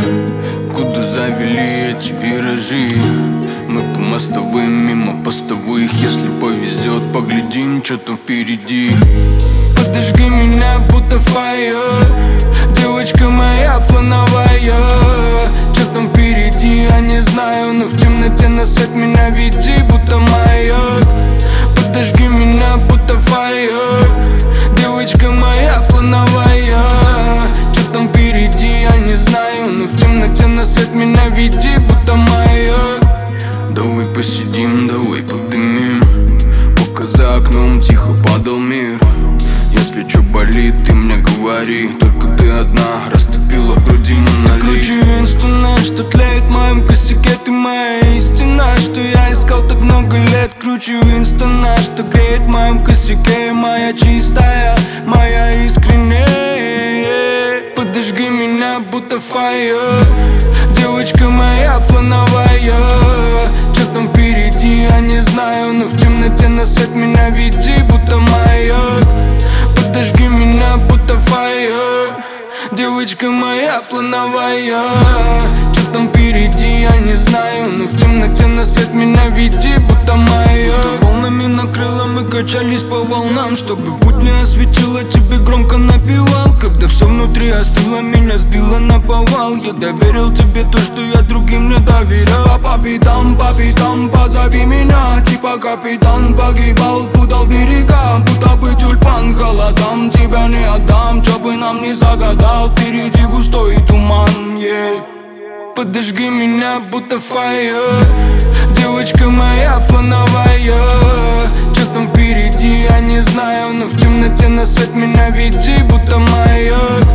Куда завели эти виражи? Мы по мостовым, мимо постовых. Если повезет, поглядим, что там впереди. Подожги меня, будто фаер, девочка моя плановая. Что там впереди, я не знаю, но в темноте на свет меня веди, будто маяк. Подожги меня, будто фаер, девочка моя плановая. Что там впереди, я не знаю, но в темноте на свет меня веди, будто маяк. Давай посидим, давай подымим, пока за окном тихо падал мир. Если чё болит, ты мне говори, только ты одна растопила в груди монолит. Ты круче Винстона, что тлеет в моем косяке. Ты моя истина, что я искал так много лет. Круче Винстона, что греет в моем косяке. Моя чистая, моя искренняя. Подожги меня, будто фаер, девочка моя плановая. Что там впереди, я не знаю, но в темноте на свет меня веди, будто маяк. Подожги меня, будто фаер, девочка моя плановая. Что там впереди, я не знаю, но в темноте на свет меня веди, будто маяк. Волнами накрыло, мы качались по волнам, чтобы путь не осветило, тебе громко напевал. Когда все внутри остыло, меня сбило на повал. Я доверил тебе то, что я другим не доверял. По пятам, позови меня, типа капитан. Погибал, путал берега, будто бы тюльпан. Холодам тебя не отдам, чё бы нам не загадал. Впереди густой туман, yeah. Подожги меня, будто фаер, девочка моя плановая. Что там впереди, я не знаю, но в темноте на свет меня веди, будто маяк.